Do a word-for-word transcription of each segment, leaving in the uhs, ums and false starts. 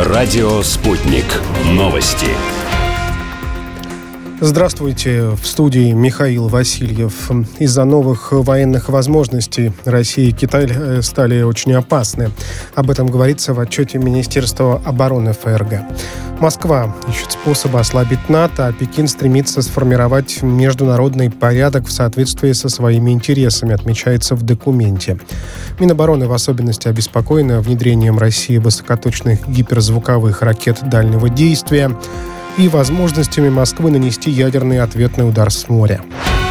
Радио «Спутник». Новости. Здравствуйте. В студии Михаил Васильев. Из-за новых военных возможностей Россия и Китай стали очень опасны. Об этом говорится в отчете Министерства обороны ФРГ. Москва ищет способы ослабить НАТО, а Пекин стремится сформировать международный порядок в соответствии со своими интересами, отмечается в документе. Минобороны в особенности обеспокоены внедрением России высокоточных гиперзвуковых ракет дальнего действия и возможностями Москвы нанести ядерный ответный удар с моря.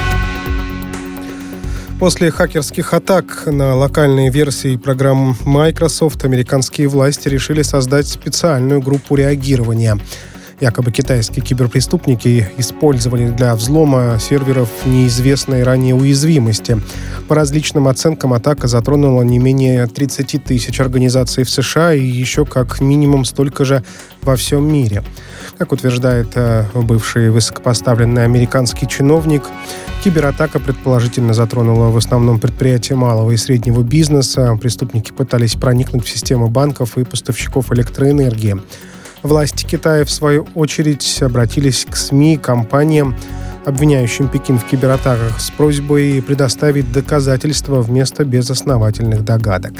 После хакерских атак на локальные версии программ Microsoft американские власти решили создать специальную группу реагирования. Якобы китайские киберпреступники использовали для взлома серверов неизвестной ранее уязвимости. По различным оценкам, атака затронула не менее тридцать тысяч организаций в США и еще как минимум столько же во всем мире. Как утверждает э, бывший высокопоставленный американский чиновник, кибератака предположительно затронула в основном предприятия малого и среднего бизнеса. Преступники пытались проникнуть в систему банков и поставщиков электроэнергии. Власти Китая, в свою очередь, обратились к СМИ, компаниям, обвиняющим Пекин в кибератаках, с просьбой предоставить доказательства вместо безосновательных догадок.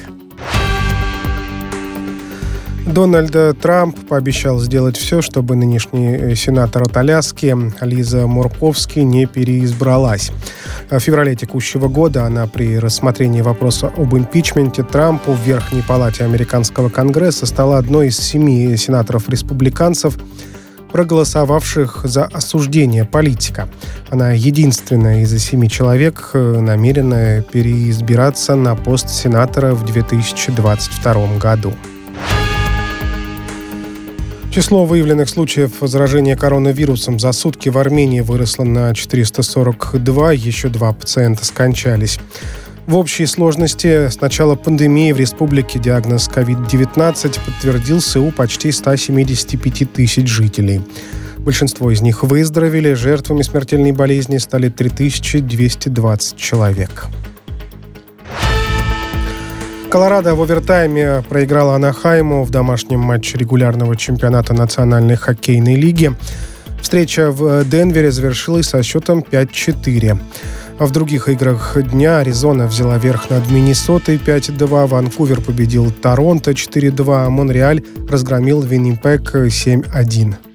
Дональд Трамп пообещал сделать все, чтобы нынешний сенатор от Аляски Лиза Мурковски не переизбралась. В феврале текущего года она при рассмотрении вопроса об импичменте Трампу в Верхней палате американского Конгресса стала одной из семи сенаторов-республиканцев, проголосовавших за осуждение политика. Она единственная из семи человек, намеренная переизбираться на пост сенатора в две тысячи двадцать втором году. Число выявленных случаев заражения коронавирусом за сутки в Армении выросло на четыреста сорок два, еще два пациента скончались. В общей сложности с начала пандемии в республике диагноз ковид девятнадцать подтвердился у почти ста семидесяти пяти тысяч жителей. Большинство из них выздоровели, жертвами смертельной болезни стали три тысячи двести двадцать человек. Колорадо в овертайме проиграла Анахайму в домашнем матче регулярного чемпионата Национальной хоккейной лиги. Встреча в Денвере завершилась со счетом пять-четыре. А в других играх дня Аризона взяла верх над Миннесотой пять-два, Ванкувер победил Торонто четыре-два, а Монреаль разгромил Виннипег семь-один.